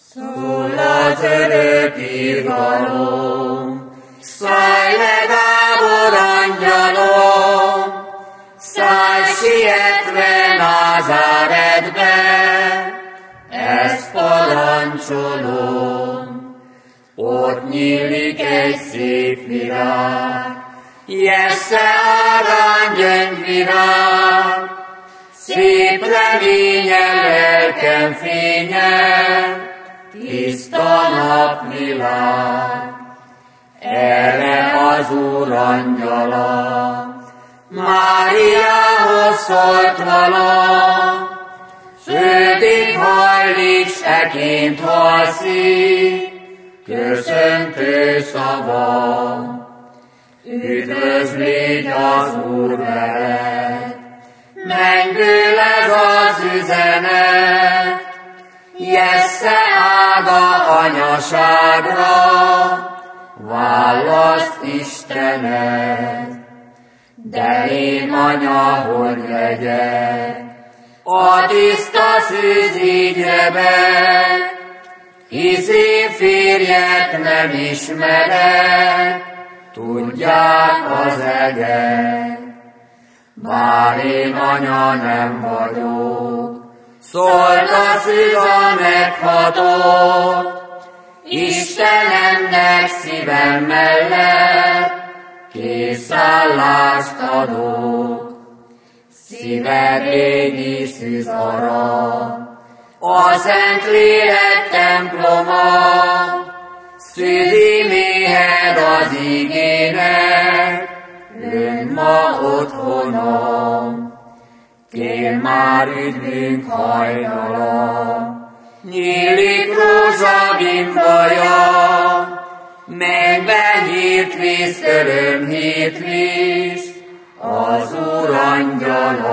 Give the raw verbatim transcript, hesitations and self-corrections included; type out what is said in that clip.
Szól az örök irgalom, szállj le, Gábor angyalom, szállj sietve Názáretbe, ezt parancsolom. Ott nyílik egy szép virág, Jessze árán gyöngyvirág, szép reménye lelkem fénye, tiszta napvilág. Erre az Úr angyala Máriához szólt vala, földig hajlik, s eként halszik, köszöntő szava. Üdvözlégy az Úr veled, mennyből ez az üzenet, Jessze ága anyaságra, választ Istenet. De én anya, hogy legyek, a tiszta szűz így rebeg, hisz én férjet nem ismerek, tudják az egek. Bár én anya nem vagyok, szólt a szűz a meghatott, Istenemnek szívem mellett készállást adok. Szíved légy szűz arra, a Szentlélek temploma, szűzi méhed az igének, ön ma otthonom. Tél már üdvünk hajnala, nyílik rózsabimbaja, mennybe hírt visz, öröm hírt visz, az Úr angyala.